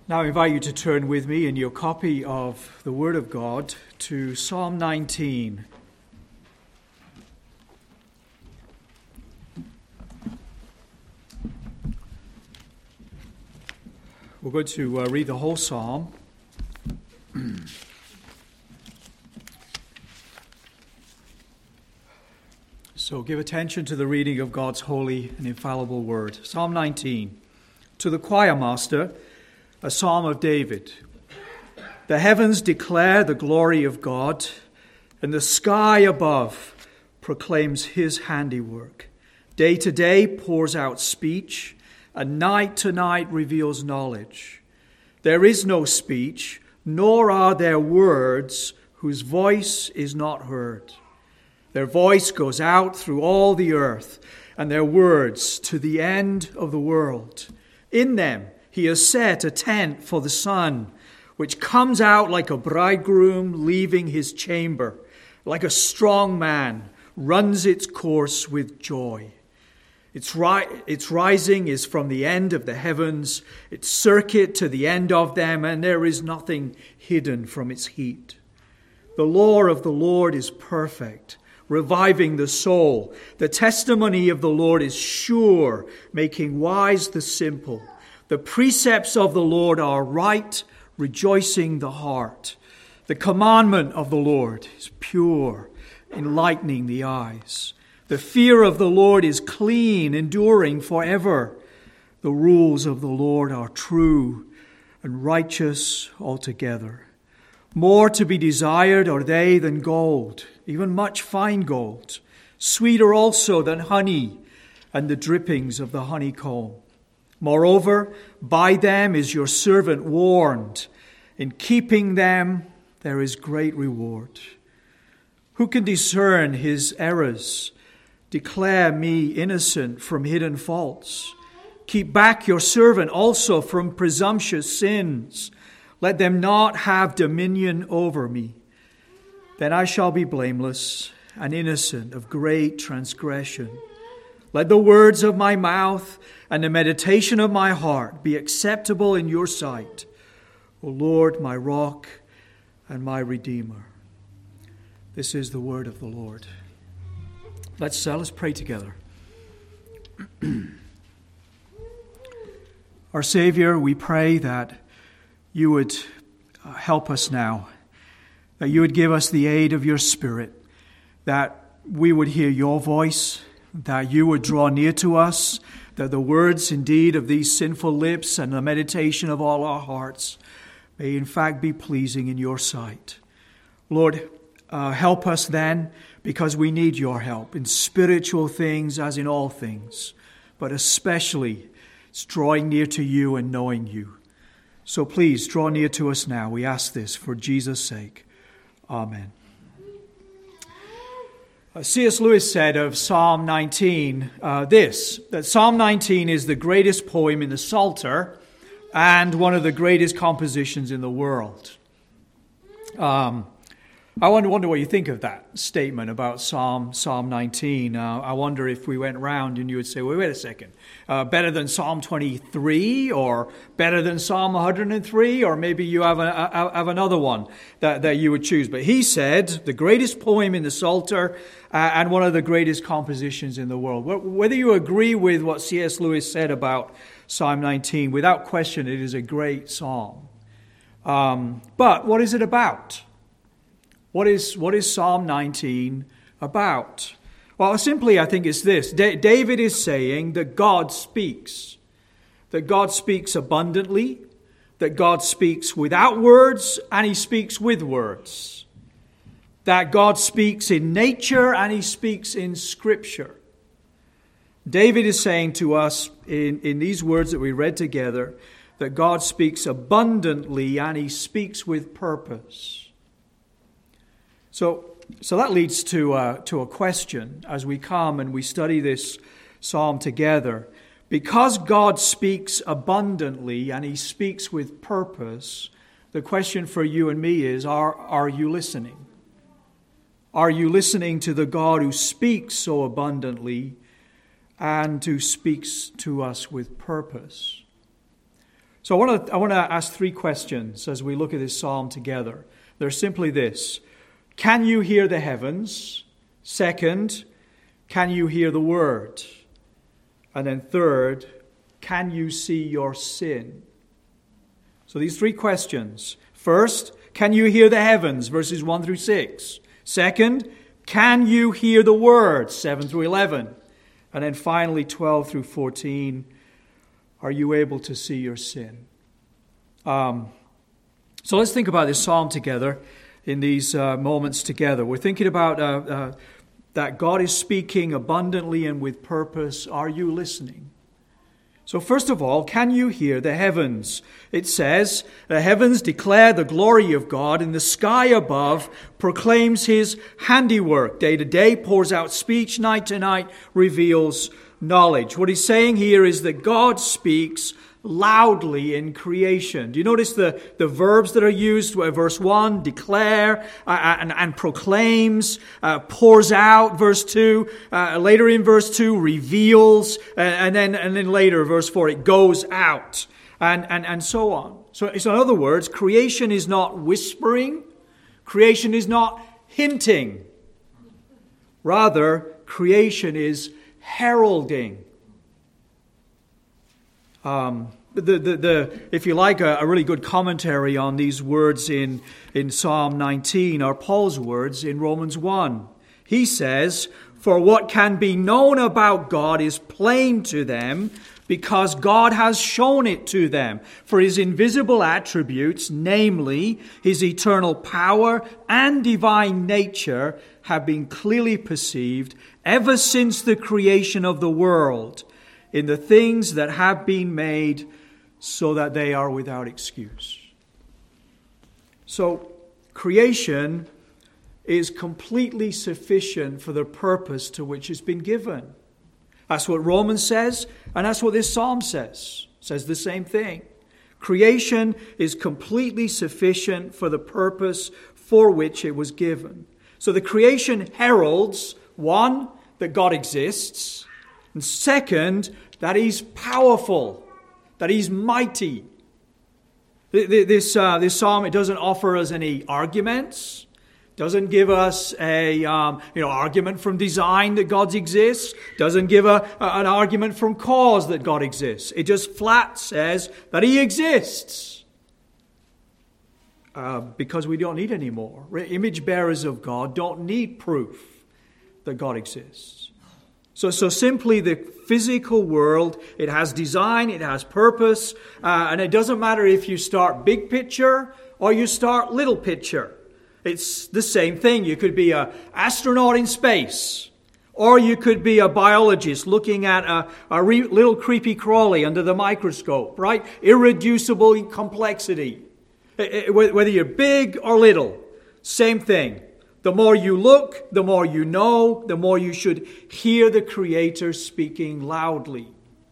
Now I invite you to turn with me in your copy of the Word of God to Psalm 19. We're going to read the whole psalm. So give attention to the reading of God's holy and infallible word. Psalm 19. To the choir master, a psalm of David. The heavens declare the glory of God, and the sky above proclaims his handiwork. Day to day pours out speech, and night to night reveals knowledge. There is no speech, nor are there words whose voice is not heard. Their voice goes out through all the earth, and their words to the end of the world. In them he has set a tent for the sun, which comes out like a bridegroom leaving his chamber, like a strong man runs its course with joy. Its rising is from the end of the heavens, its circuit to the end of them, and there is nothing hidden from its heat. The law of the Lord is perfect, reviving the soul. The testimony of the Lord is sure, making wise the simple. The precepts of the Lord are right, rejoicing the heart. The commandment of the Lord is pure, enlightening the eyes. The fear of the Lord is clean, enduring forever. The rules of the Lord are true and righteous altogether. More to be desired are they than gold, even much fine gold, sweeter also than honey and the drippings of the honeycomb. Moreover, by them is your servant warned. In keeping them, there is great reward. Who can discern his errors? Declare me innocent from hidden faults. Keep back your servant also from presumptuous sins. Let them not have dominion over me. Then I shall be blameless and innocent of great transgression. Let the words of my mouth and the meditation of my heart be acceptable in your sight, O Lord, my rock and my redeemer. This is the word of the Lord. Let's pray together. Our Savior, we pray that you would help us now, that you would give us the aid of your Spirit, that we would hear your voice, that you would draw near to us, that the words indeed of these sinful lips and the meditation of all our hearts may in fact be pleasing in your sight. Lord, help us then, because we need your help in spiritual things as in all things, but especially it's drawing near to you and knowing you. So please draw near to us now. We ask this for Jesus' sake. Amen. C.S. Lewis said of Psalm 19 that Psalm 19 is the greatest poem in the Psalter and one of the greatest compositions in the world. I wonder what you think of that statement about Psalm 19. I wonder if we went round and you would say, wait a second, better than Psalm 23 or better than Psalm 103, or maybe you have another one that you would choose. But he said the greatest poem in the Psalter and one of the greatest compositions in the world. Whether you agree with what C.S. Lewis said about Psalm 19, without question it is a great psalm. But what is it about? What is Psalm 19 about? Well, simply, I think it's this. David is saying that God speaks abundantly, that God speaks without words, and he speaks with words. That God speaks in nature, and he speaks in Scripture. David is saying to us in these words that we read together that God speaks abundantly, and he speaks with purpose. So that leads to a question as we come and we study this psalm together. Because God speaks abundantly and he speaks with purpose, the question for you and me is, are you listening? Are you listening to the God who speaks so abundantly and who speaks to us with purpose? So I want to ask three questions as we look at this psalm together. They're simply this. Can you hear the heavens? Second, can you hear the word? And then third, can you see your sin? So these three questions. First, can you hear the heavens? Verses 1 through 6. Second, can you hear the word? 7 through 11. And then finally, 12 through 14. Are you able to see your sin? So let's think about this psalm together in these moments together. We're thinking about that God is speaking abundantly and with purpose. Are you listening? So first of all, can you hear the heavens? It says, the heavens declare the glory of God, and the sky above proclaims his handiwork. Day to day pours out speech, night to night reveals knowledge. What he's saying here is that God speaks loudly in creation. Do you notice the verbs that are used? Verse 1, declare and proclaims, pours out, verse 2, later in verse 2, reveals, and then later, verse 4, it goes out, and so on. So in other words, creation is not whispering, creation is not hinting. Rather, creation is heralding. If you like, a really good commentary on these words in Psalm 19 are Paul's words in Romans 1. He says, "For what can be known about God is plain to them, because God has shown it to them. For his invisible attributes, namely his eternal power and divine nature, have been clearly perceived ever since the creation of the world, in the things that have been made, so that they are without excuse." So, creation is completely sufficient for the purpose to which it's been given. That's what Romans says, and that's what this psalm says. It says the same thing. Creation is completely sufficient for the purpose for which it was given. So the creation heralds, one, that God exists, and second, that he's powerful, that he's mighty. This psalm, it doesn't offer us any arguments. Doesn't give us a argument from design that God exists. Doesn't give an argument from cause that God exists. It just flat says that he exists. Because we don't need any more. Image bearers of God don't need proof that God exists. So simply the physical world, it has design, it has purpose, and it doesn't matter if you start big picture or you start little picture. It's the same thing. You could be an astronaut in space, or you could be a biologist looking at a little creepy crawly under the microscope, right? Irreducible complexity. Whether you're big or little, same thing. The more you look, the more you know, the more you should hear the Creator speaking loudly.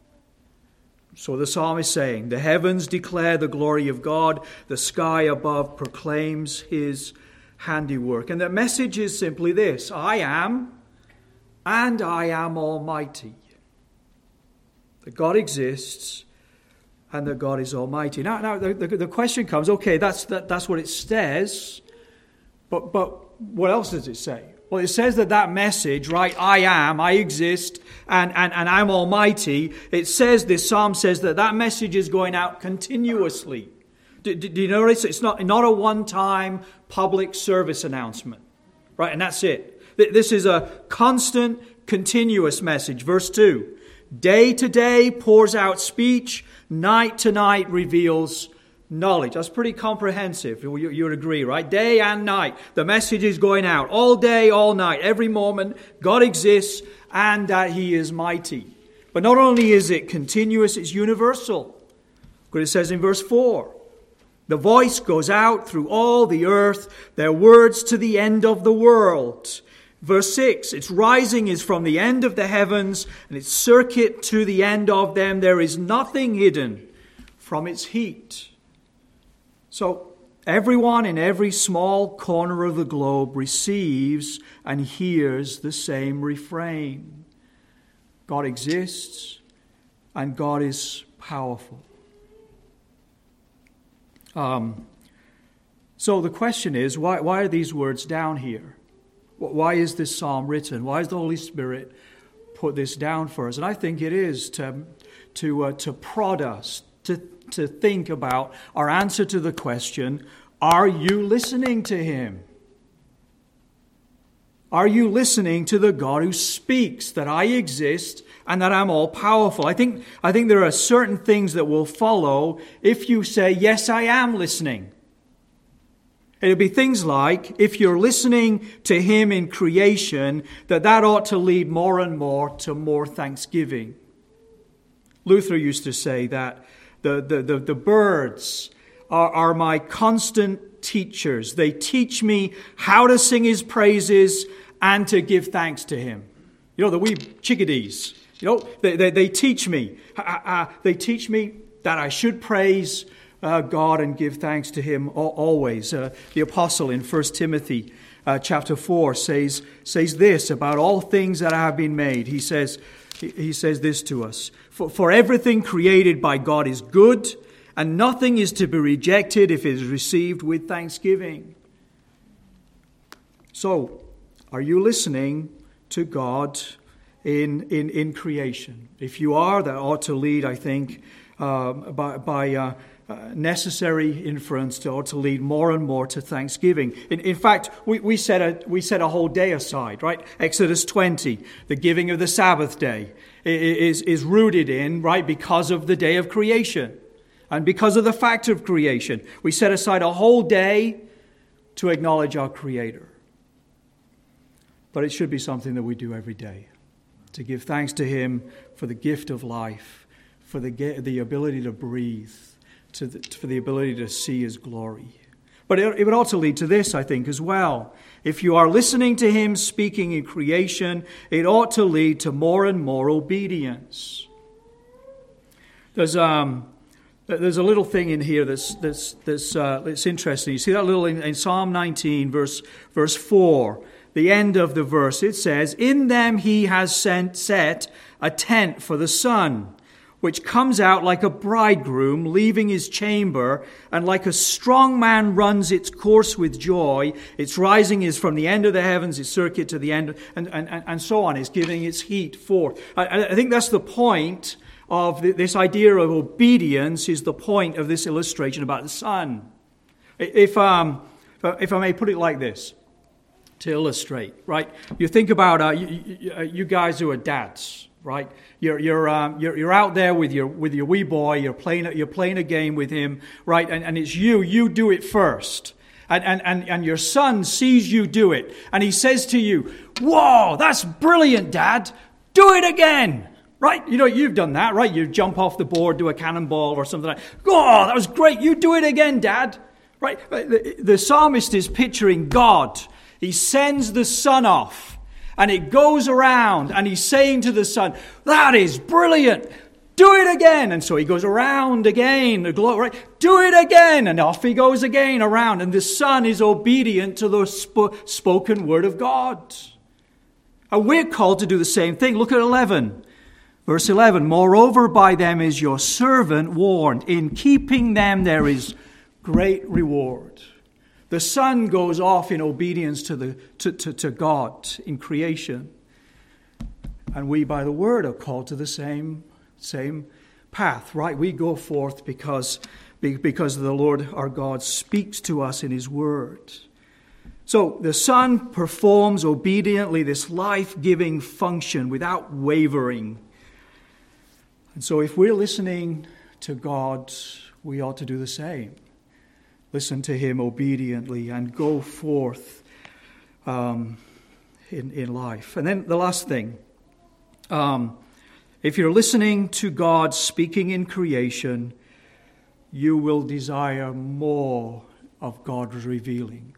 So the psalm is saying, the heavens declare the glory of God, the sky above proclaims his handiwork. And the message is simply this: I am, and I am almighty. That God exists, and that God is almighty. Now the question comes, okay, that's what it says, but what else does it say? Well, it says that message, right, I am, I exist, and I'm almighty. It says, this psalm says that message is going out continuously. Do you notice? It's not a one-time public service announcement, right? And that's it. This is a constant, continuous message. Verse 2, day to day pours out speech, night to night reveals knowledge. That's pretty comprehensive. You would agree, right? Day and night. The message is going out all day, all night, every moment. God exists and that he is mighty. But not only is it continuous, it's universal. What it says in verse 4. The voice goes out through all the earth, their words to the end of the world. Verse 6, its rising is from the end of the heavens, and its circuit to the end of them. There is nothing hidden from its heat. So everyone in every small corner of the globe receives and hears the same refrain. God exists, and God is powerful. So the question is, why are these words down here? Why is this psalm written? Why has the Holy Spirit put this down for us? And I think it is to prod us, to think about our answer to the question, are you listening to him? Are you listening to the God who speaks that I exist and that I'm all powerful? I think there are certain things that will follow if you say, yes, I am listening. It'll be things like, if you're listening to him in creation, that ought to lead more and more to more thanksgiving. Luther used to say that the birds are my constant teachers. They teach me how to sing his praises and to give thanks to him. You know, the wee chickadees, they teach me. They teach me that I should praise God and give thanks to him always. The apostle in 1 Timothy chapter 4 says this about all things that have been made. He says this to us. For everything created by God is good, and nothing is to be rejected if it is received with thanksgiving. So, are you listening to God in creation? If you are, that ought to lead, I think, by necessary inference, ought to lead more and more to thanksgiving. In fact, we set a whole day aside, right? Exodus 20, the giving of the Sabbath day, is rooted in, right, because of the day of creation and because of the fact of creation. We set aside a whole day to acknowledge our Creator. But it should be something that we do every day, to give thanks to him for the gift of life, for the ability to breathe, for the ability to see his glory. But it would also lead to this, I think, as well. If you are listening to him speaking in creation, it ought to lead to more and more obedience. There's a little thing in here that's interesting. You see that little in Psalm 19, verse 4, the end of the verse. It says, "In them he has set a tent for the sun, which comes out like a bridegroom leaving his chamber, and like a strong man runs its course with joy. Its rising is from the end of the heavens, its circuit to the end, and so on. It's giving its heat forth." I think that's the point of this idea of obedience, is the point of this illustration about the sun. If I may put it like this, to illustrate, right? You think about you guys who are dads, right? You're out there with your wee boy. You're playing a game with him, right? And it's you do it first, and your son sees you do it, and he says to you, "Whoa, that's brilliant, Dad! Do it again!" Right? You've done that, right? You jump off the board, do a cannonball or something like that. "Oh, that was great! You do it again, Dad!" Right? The psalmist is picturing God. He sends the sun off, and it goes around, and he's saying to the sun, "That is brilliant. Do it again." And so he goes around again, right? "Do it again." And off he goes again around. And the sun is obedient to the spoken word of God. And we're called to do the same thing. Look at 11. Verse 11, "Moreover, by them is your servant warned. In keeping them there is great reward." The sun goes off in obedience to God in creation. And we, by the word, are called to the same path, right? We go forth because the Lord our God speaks to us in his word. So the sun performs obediently this life-giving function without wavering. And so if we're listening to God, we ought to do the same. Listen to him obediently and go forth in life. And then the last thing, if you're listening to God speaking in creation, you will desire more of God's revealing.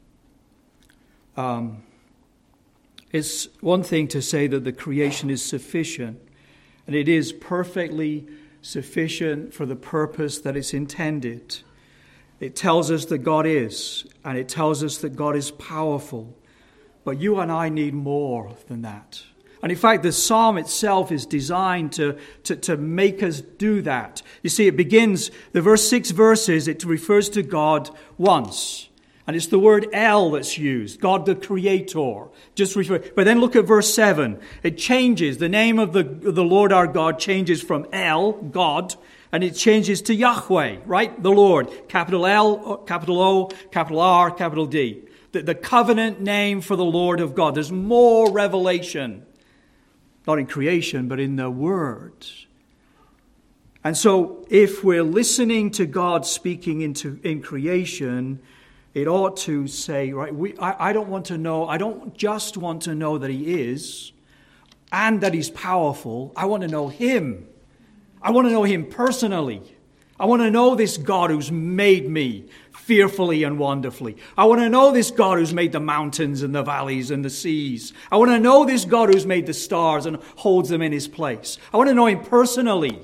It's one thing to say that the creation is sufficient, and it is perfectly sufficient for the purpose that it's intended. It tells us that God is, and it tells us that God is powerful. But you and I need more than that. And in fact, the psalm itself is designed to make us do that. You see, it begins, the first 6 verses, it refers to God once. And it's the word El that's used, God the Creator. But then look at verse 7. It changes. The name of the Lord our God changes from El, God, and it changes to Yahweh, right? The Lord. Capital L, capital O, capital R, capital D. The covenant name for the Lord of God. There's more revelation. Not in creation, but in the Word. And so if we're listening to God speaking in creation, it ought to say, right, I don't just want to know that He is and that He's powerful. I want to know Him. I want to know Him personally. I want to know this God who's made me fearfully and wonderfully. I want to know this God who's made the mountains and the valleys and the seas. I want to know this God who's made the stars and holds them in His place. I want to know Him personally.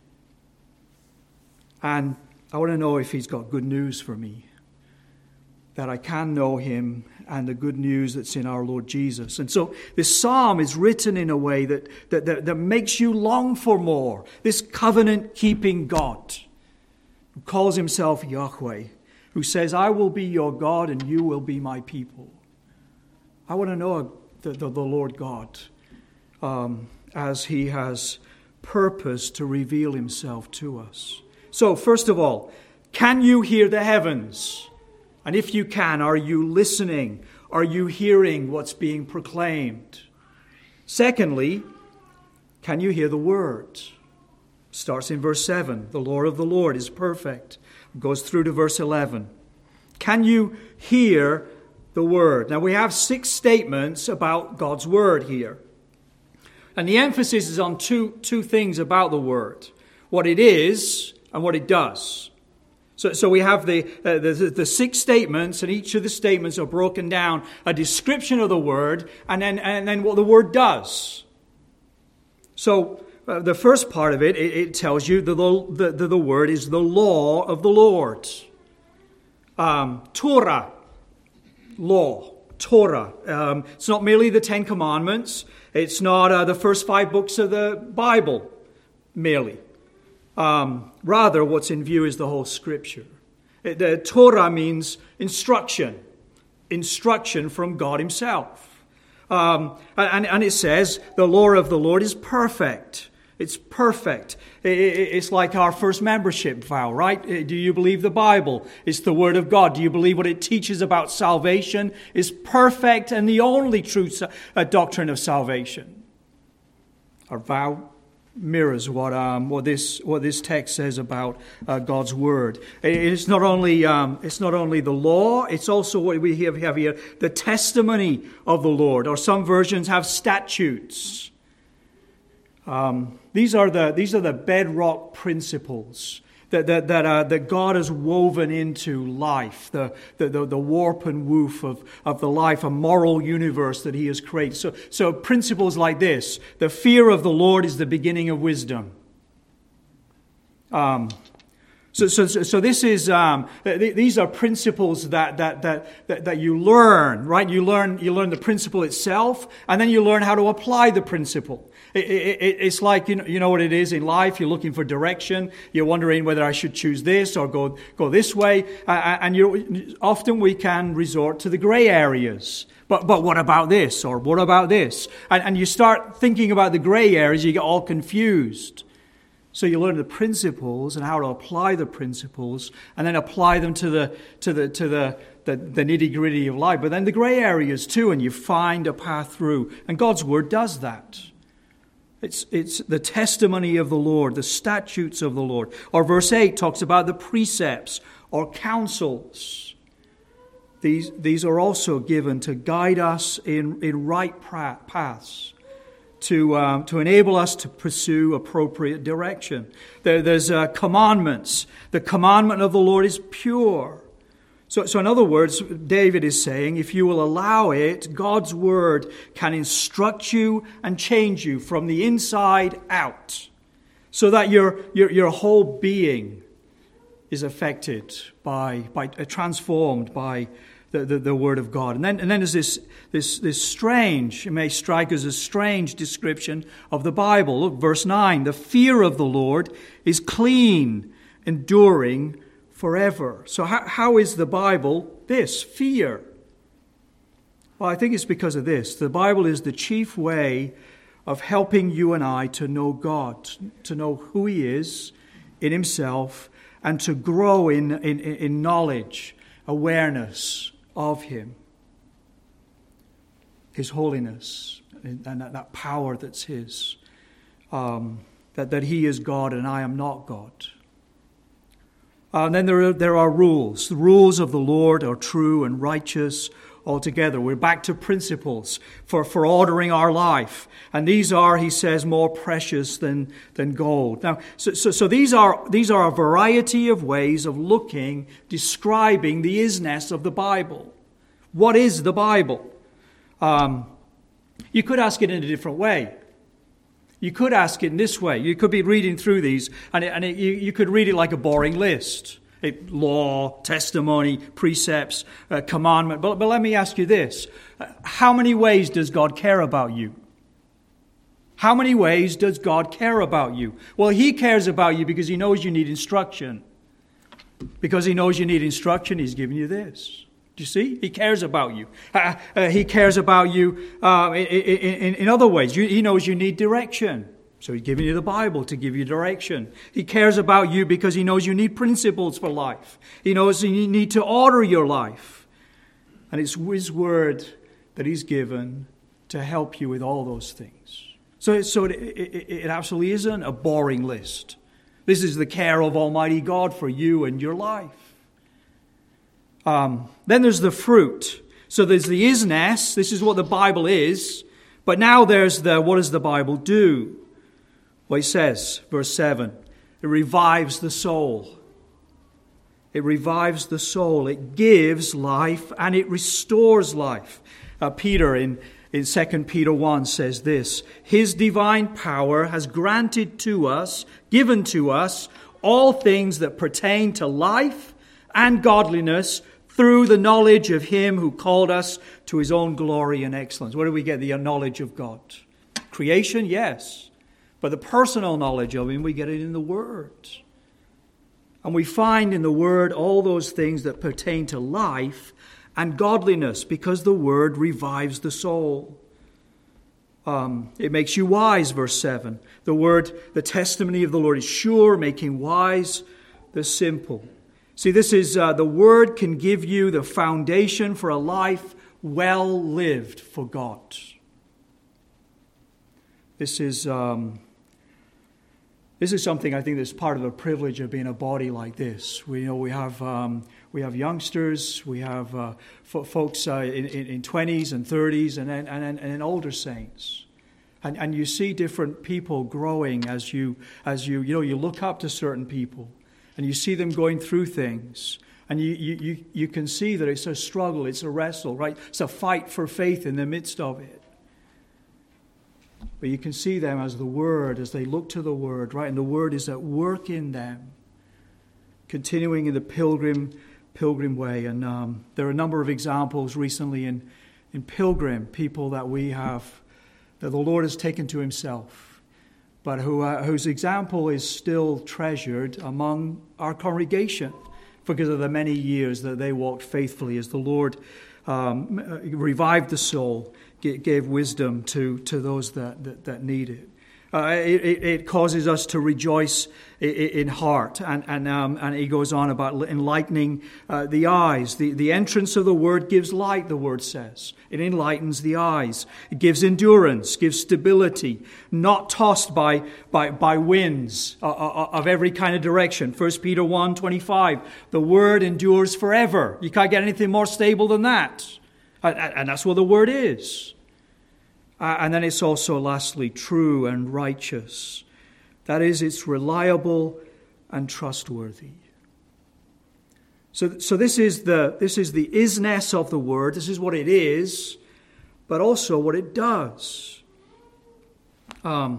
And I want to know if He's got good news for me, that I can know Him and the good news that's in our Lord Jesus. And so this psalm is written in a way that makes you long for more. This covenant-keeping God who calls Himself Yahweh, who says, I will be your God and you will be my people. I want to know the Lord God as He has purposed to reveal Himself to us. So, first of all, can you hear the heavens? And if you can, are you listening? Are you hearing what's being proclaimed? Secondly, can you hear the Word? Starts in verse 7. The law of the Lord is perfect. Goes through to verse 11. Can you hear the Word? Now we have 6 statements about God's Word here. And the emphasis is on two things about the Word. What it is and what it does. So we have the 6 statements, and each of the statements are broken down, a description of the Word, and then what the Word does. So the first part of it tells you that the Word is the law of the Lord. Torah, law, Torah. It's not merely the 10 Commandments. It's not the first 5 books of the Bible, merely. Rather, what's in view is the whole Scripture. The Torah means instruction from God Himself. And it says, the law of the Lord is perfect. It's perfect. It's like our first membership vow, right? Do you believe the Bible? It's the Word of God. Do you believe what it teaches about salvation is perfect and the only true doctrine of salvation? Our vow mirrors what this text says about God's Word. It's not only the law; it's also what we have here, the testimony of the Lord. Or some versions have statutes. These are the bedrock principles that God has woven into life, the warp and woof of the life, a moral universe that He has created. So principles like this: the fear of the Lord is the beginning of wisdom. So this is these are principles that you learn, right? You learn the principle itself, and then you learn how to apply the principle. It's like, you know what it is in life. You're looking for direction. You're wondering whether I should choose this or go this way. And often we can resort to the gray areas. But what about this? Or what about this? And you start thinking about the gray areas, you get all confused. So you learn the principles and how to apply the principles, and then apply them to the nitty-gritty of life. But then the gray areas too, and you find a path through. And God's Word does that. It's the testimony of the Lord, the statutes of the Lord. Or verse 8 talks about the precepts or counsels. These are also given to guide us in right paths, to enable us to pursue appropriate direction. There's commandments. The commandment of the Lord is pure. So in other words, David is saying, if you will allow it, God's Word can instruct you and change you from the inside out, so that your whole being is affected transformed by the Word of God. And then there's this strange, it may strike us as strange description of the Bible. Look, verse 9, the fear of the Lord is clean, enduring forever. So how is the Bible this? Fear. Well, I think it's because of this. The Bible is the chief way of helping you and I to know God, to know who He is in Himself, and to grow in knowledge, awareness of Him, His holiness, and that power that's His, that He is God and I am not God. And then there are rules. The rules of the Lord are true and righteous altogether. We're back to principles for ordering our life. And these are, he says, more precious than gold. Now, so these are a variety of ways of looking, describing the isness of the Bible. What is the Bible? You could ask it in a different way. You could ask it in this way. You could be reading through these, and you could read it like a boring list. Law, testimony, precepts, commandment. But let me ask you this. How many ways does God care about you? How many ways does God care about you? Well, He cares about you because He knows you need instruction. Because He knows you need instruction, He's given you this. Do you see? He cares about you. He cares about you in other ways. He knows you need direction. So He's given you the Bible to give you direction. He cares about you because He knows you need principles for life. He knows you need to order your life. And it's His Word that He's given to help you with all those things. So it absolutely isn't a boring list. This is the care of Almighty God for you and your life. Then there's the fruit. So there's the isness. This is what the Bible is. But now there's what does the Bible do? Well, he says, verse 7, it revives the soul. It revives the soul. It gives life and it restores life. Peter in 2 Peter 1 says this, His divine power has granted to us, given to us, all things that pertain to life and godliness through the knowledge of Him who called us to His own glory and excellence. Where do we get the knowledge of God? Creation, yes. But the personal knowledge of Him, we get it in the Word. And we find in the Word all those things that pertain to life and godliness, because the Word revives the soul. It makes you wise, verse 7. The Word, the testimony of the Lord is sure, making wise the simple. See, this is, the Word can give you the foundation for a life well lived for God. This is something I think that's part of the privilege of being a body like this. We have youngsters, we have folks in 20s and 30s, and then older saints, and you see different people growing as you look up to certain people, and you see them going through things, and you can see that it's a struggle, it's a wrestle, right? It's a fight for faith in the midst of it. But you can see them as the Word, as they look to the Word, right? And the Word is at work in them, continuing in the pilgrim way. And there are a number of examples recently in pilgrim, people that we have, that the Lord has taken to Himself, but whose example is still treasured among our congregation because of the many years that they walked faithfully as the Lord revived the soul, gave wisdom to those that need it. It causes us to rejoice in heart, and he goes on about enlightening the eyes. The entrance of the Word gives light, the Word says. It enlightens the eyes. It gives endurance, gives stability, not tossed by winds of every kind of direction. 1 Peter 1:25, the Word endures forever. You can't get anything more stable than that. And that's what the Word is. And then it's also, lastly, true and righteous. That is, it's reliable and trustworthy. So this is the isness of the Word. This is what it is, but also what it does. I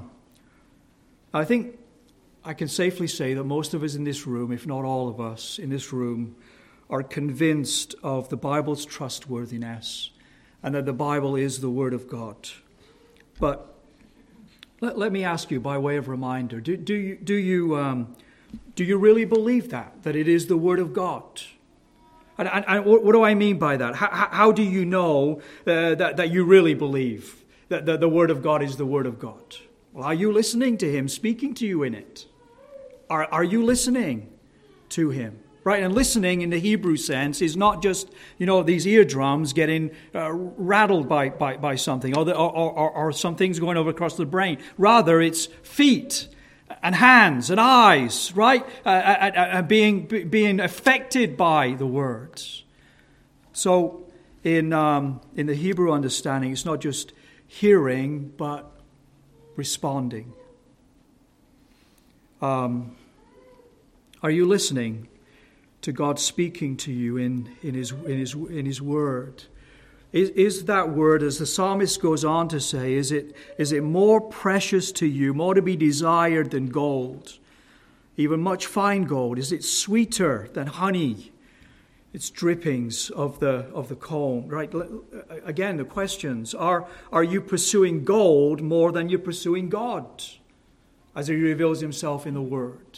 think I can safely say that most of us in this room, if not all of us in this room, are convinced of the Bible's trustworthiness and that the Bible is the Word of God. But let me ask you by way of reminder, do you really believe that it is the Word of God? And what do I mean by that? How do you know that you really believe that the Word of God is the Word of God? Well, are you listening to Him speaking to you in it? Are you listening to Him? Right, and listening in the Hebrew sense is not just, these eardrums getting rattled by something or some things going over across the brain. Rather, it's feet and hands and eyes, right, and being affected by the words. So, in the Hebrew understanding, it's not just hearing, but responding. Are you listening to God speaking to you in His Word? Is that Word, as the psalmist goes on to say, is it more precious to you, more to be desired than gold, even much fine gold? Is it sweeter than honey, its drippings of the comb? Right. Again, the questions are you pursuing gold more than you're pursuing God, as He reveals Himself in the Word?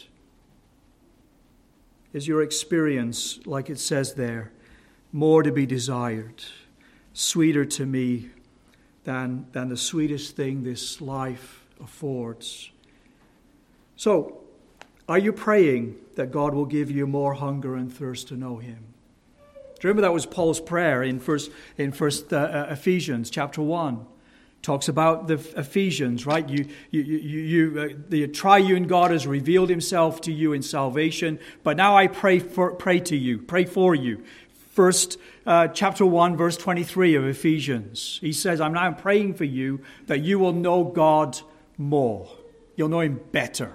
Is your experience, like it says there, more to be desired, sweeter to me than the sweetest thing this life affords? So, are you praying that God will give you more hunger and thirst to know Him? Do you remember that was Paul's prayer in first Ephesians chapter 1? Talks about the Ephesians, right? The triune God has revealed Himself to you in salvation, but now I pray for you. First chapter 1, verse 23 of Ephesians. He says, I'm now praying for you that you will know God more. You'll know Him better.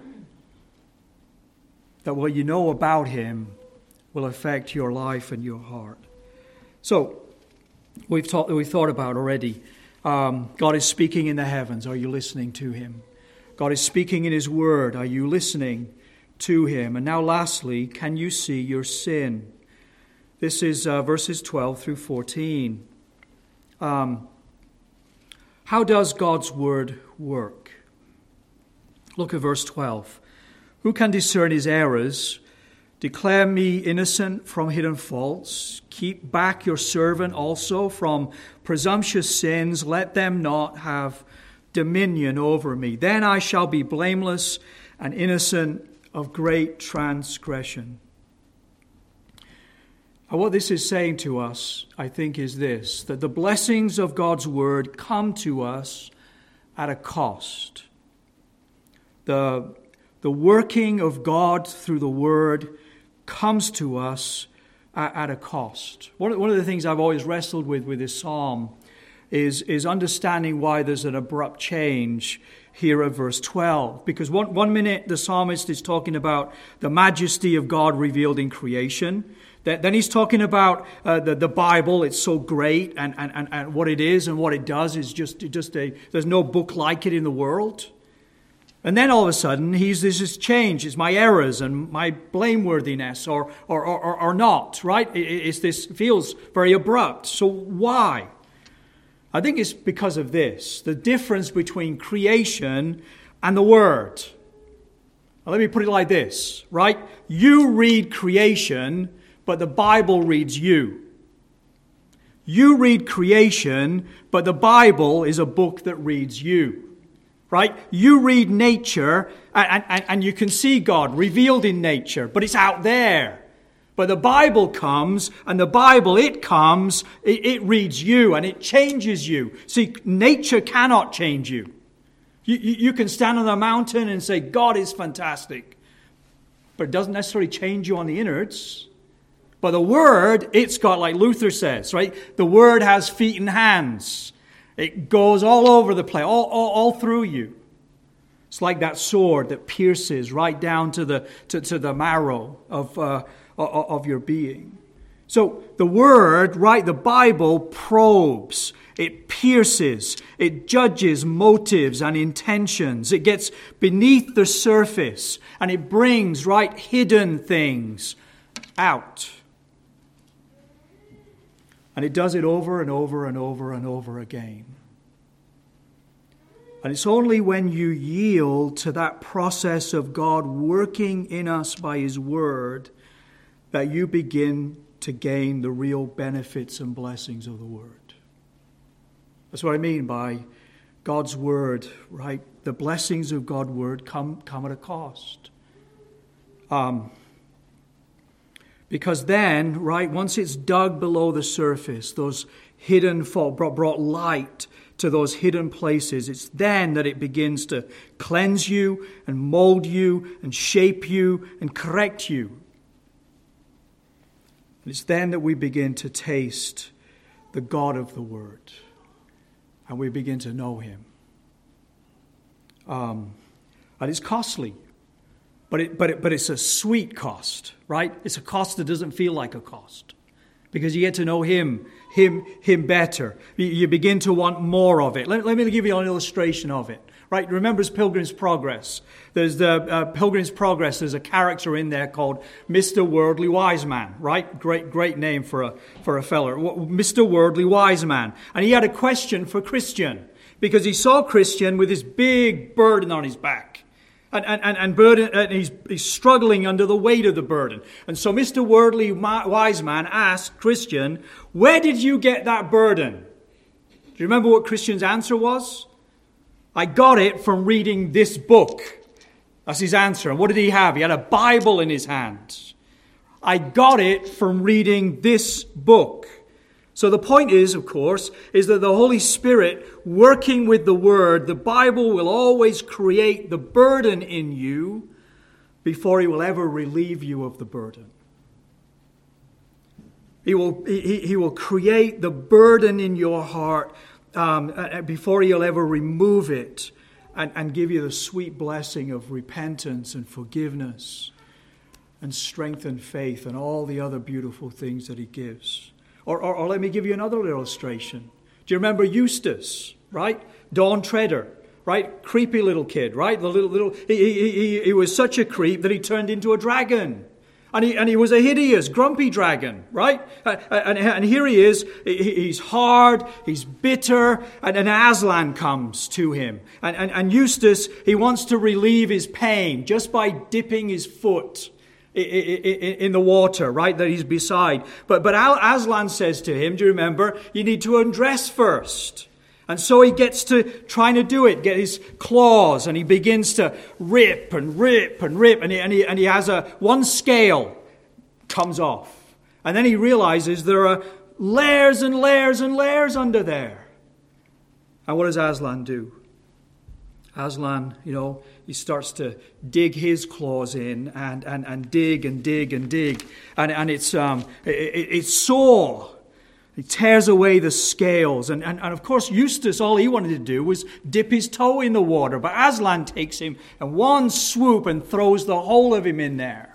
That what you know about Him will affect your life and your heart. So, we've thought about already. God is speaking in the heavens. Are you listening to Him? God is speaking in His Word. Are you listening to Him? And now lastly, can you see your sin? This is verses 12 through 14. How does God's Word work? Look at verse 12. Who can discern His errors? Declare me innocent from hidden faults. Keep back your servant also from presumptuous sins. Let them not have dominion over me. Then I shall be blameless and innocent of great transgression. And what this is saying to us, I think, is this, that the blessings of God's Word come to us at a cost. The working of God through the Word comes to us at a cost. One of the things I've always wrestled with this psalm is understanding why there's an abrupt change here at verse 12. Because one minute the psalmist is talking about the majesty of God revealed in creation. Then he's talking about the Bible. It's so great, and what it is and what it does is just there's no book like it in the world. And then all of a sudden, this is change. It's my errors and my blameworthiness or not, right? This feels very abrupt. So why? I think it's because of this, the difference between creation and the Word. Now, let me put it like this, right? You read creation, but the Bible reads you. You read creation, but the Bible is a book that reads you. Right? You read nature and you can see God revealed in nature, but it's out there. But the Bible comes, and the Bible, it comes, it reads you and it changes you. See, nature cannot change you. You can stand on a mountain and say, God is fantastic. But it doesn't necessarily change you on the innards. But the Word, it's got, like Luther says, right? The Word has feet and hands. It goes all over the place, all through you. It's like that sword that pierces right down to the marrow of your being. So the Word, right, the Bible probes, it pierces, it judges motives and intentions. It gets beneath the surface and it brings, right, hidden things out. And it does it over and over and over and over again. And it's only when you yield to that process of God working in us by His Word that you begin to gain the real benefits and blessings of the Word. That's what I mean by God's Word, right? The blessings of God's Word come at a cost. Because then, right, once it's dug below the surface, those hidden faults brought light to those hidden places, it's then that it begins to cleanse you and mold you and shape you and correct you. And it's then that we begin to taste the God of the Word and we begin to know Him. And it's costly, but it's a sweet cost, right? It's a cost that doesn't feel like a cost because you get to know Him better. You begin to want more of it. Let me give you an illustration of it. Right? Remember Pilgrim's Progress. There's the Pilgrim's Progress. There's a character in there called Mr. Worldly Wise Man. Right? Great name for a feller. Mr. Worldly Wise Man. And he had a question for Christian because he saw Christian with this big burden on his back. And he's struggling under the weight of the burden. And so Mr. Worldly Wise Man asked Christian, "Where did you get that burden?" Do you remember what Christian's answer was? "I got it from reading this book." That's his answer. And what did he have? He had a Bible in his hand. "I got it from reading this book." So the point is, of course, is that the Holy Spirit working with the Word, the Bible will always create the burden in you before He will ever relieve you of the burden. He will create the burden in your heart before He'll ever remove it and give you the sweet blessing of repentance and forgiveness and strength and faith and all the other beautiful things that He gives. Or let me give you another illustration. Do you remember Eustace, right? Dawn Treader, right? Creepy little kid, right? He was such a creep that he turned into a dragon. And he was a hideous, grumpy dragon, right? And here he is. He's hard, he's bitter, and Aslan comes to him. And Eustace, he wants to relieve his pain just by dipping his foot in the water, right, that he's beside. But Aslan says to him, do you remember, you need to undress first. And so he gets to trying to do it, get his claws, and he begins to rip and rip and rip, and he has one scale comes off. And then he realizes there are layers and layers and layers under there. And what does Aslan do? Aslan, he starts to dig his claws in and dig and dig and dig. And it's sore. He tears away the scales. And of course, Eustace, all he wanted to do was dip his toe in the water. But Aslan takes him in one swoop and throws the whole of him in there.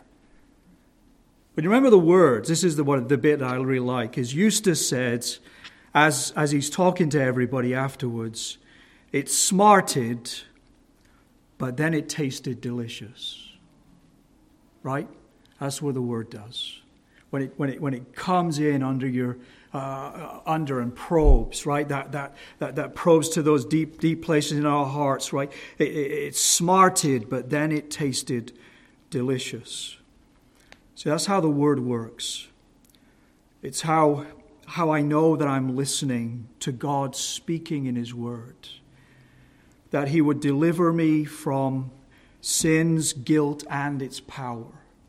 But remember the words. This is the bit I really like. Is Eustace says, as he's talking to everybody afterwards, it smarted, but then it tasted delicious. Right? That's what the word does. When it comes in under your under and probes, right? That probes to those deep places in our hearts, right? It smarted, but then it tasted delicious. So that's how the word works. It's how I know that I'm listening to God speaking in His word. That He would deliver me from sin's guilt and its power.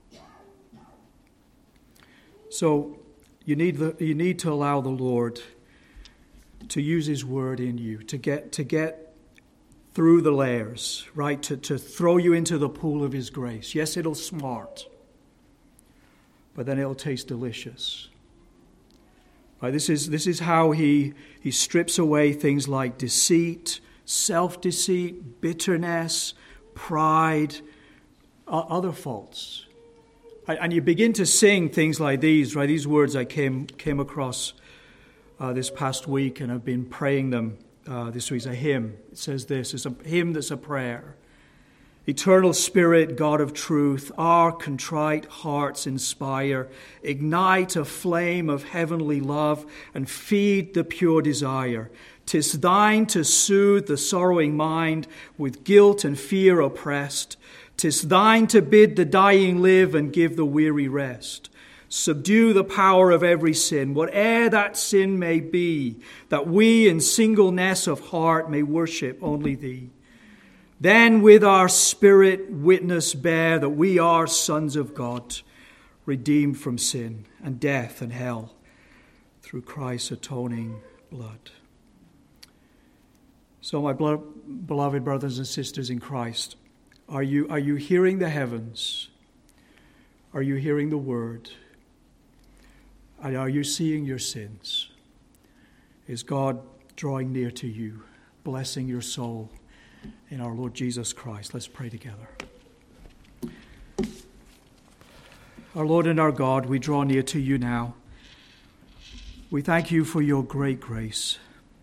So you need to allow the Lord to use His word in you, to get through the layers, right? To throw you into the pool of His grace. Yes, it'll smart, but then it'll taste delicious. Right? This is how He strips away things like deceit, self-deceit, bitterness, pride, other faults. And you begin to sing things like these, right? These words I came across this past week, and I've been praying them this week. It's a hymn. It says this. It's a hymn that's a prayer. Eternal Spirit, God of truth, our contrite hearts inspire, ignite a flame of heavenly love, and feed the pure desire. 'Tis thine to soothe the sorrowing mind, with guilt and fear oppressed. 'Tis thine to bid the dying live and give the weary rest. Subdue the power of every sin, whate'er that sin may be, that we in singleness of heart may worship only thee. Then with our spirit witness bear that we are sons of God, redeemed from sin and death and hell through Christ's atoning blood. So my beloved brothers and sisters in Christ, are you hearing the heavens? Are you hearing the word? And are you seeing your sins? Is God drawing near to you, blessing your soul in our Lord Jesus Christ? Let's pray together. Our Lord and our God, we draw near to you now. We thank you for your great grace.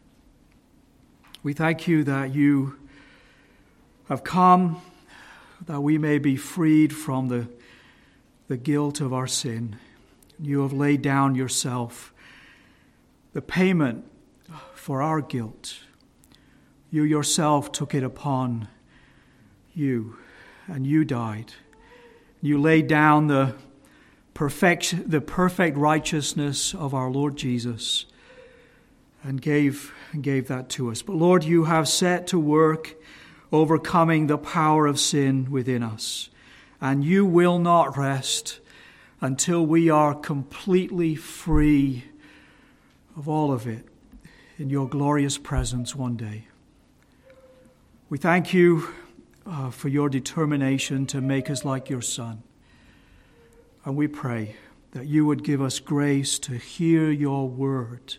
We thank you that you have come that we may be freed from the guilt of our sin. You have laid down yourself, the payment for our guilt. You yourself took it upon you, and you died. You laid down the perfect righteousness of our Lord Jesus and gave that to us. But Lord, you have set to work overcoming the power of sin within us, and you will not rest until we are completely free of all of it in your glorious presence one day. We thank you for your determination to make us like your Son. And we pray that you would give us grace to hear your word,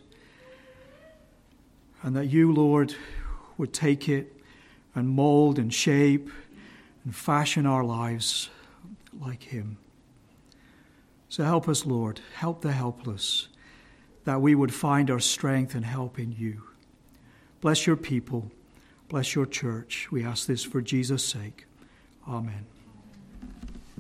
and that you, Lord, would take it and mold and shape and fashion our lives like him. So help us, Lord. Help the helpless, that we would find our strength and help in you. Bless your people. Bless your church. We ask this for Jesus' sake. Amen.